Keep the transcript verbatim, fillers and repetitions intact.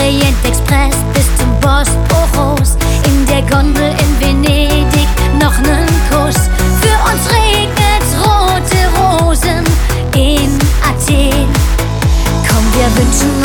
Orient Express bis zum Bosporus, in der Gondel in Venedig noch nen Kuss. Für uns regnet's rote Rosen in Athen. Komm, wir wünschen